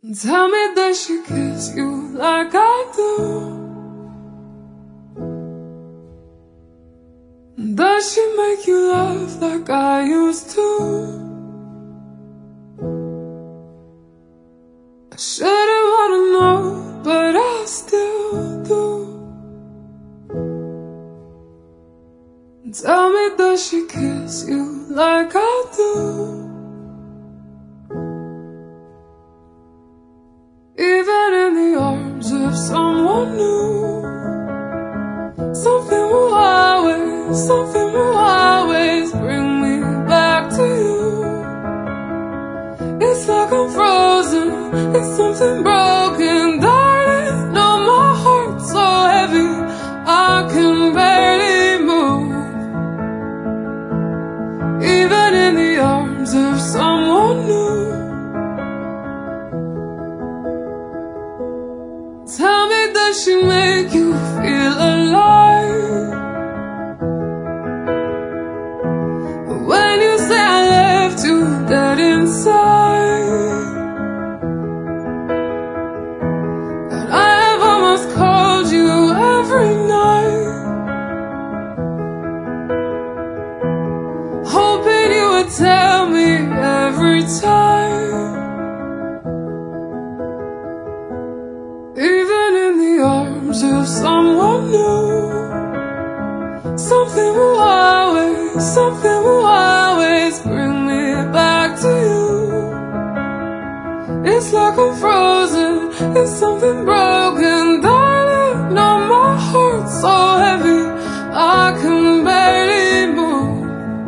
Tell me, does she kiss you like I do? Does she make you laugh like I used to? I shouldn't wanna know, but I still do. Tell me, does she kiss you like I do? Even in the arms of someone new, something will always bring me back to you. It's like I'm frozen, it's something broken, darling. No, my heart's so heavy, I can barely move. Even in the arms of someone new. Tell me, does she make you feel alive? When you say I left you dead inside, but I have almost called you every night, hoping you would tell me every time. Even in the arms of someone new, something will always bring me back to you. It's like I'm frozen, it's something broken, darling. No, my heart's so heavy, I can barely move.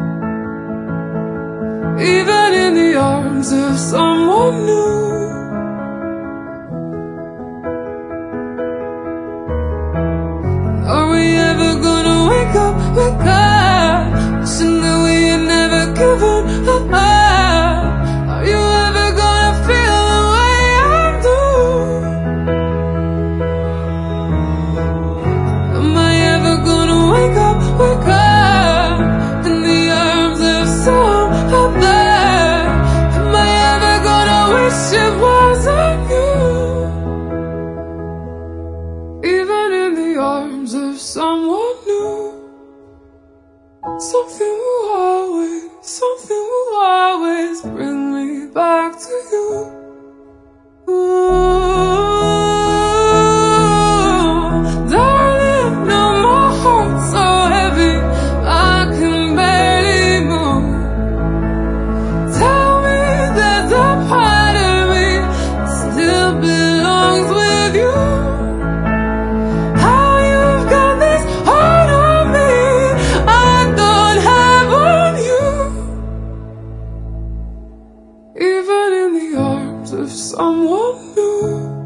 Even in the arms of someone new. Are we ever gonna wake up, wishing that we had never given up? Are you ever gonna feel the way I do? Am I ever gonna wake up in the arms of some out there? Am I ever gonna wish it wasn't you? Even in the arms of someone new, something will always bring me back to you. Ooh, darling, no, my heart's so heavy, I can barely move. Tell me there's a part of me that still belongs with you. Even in the arms of someone new.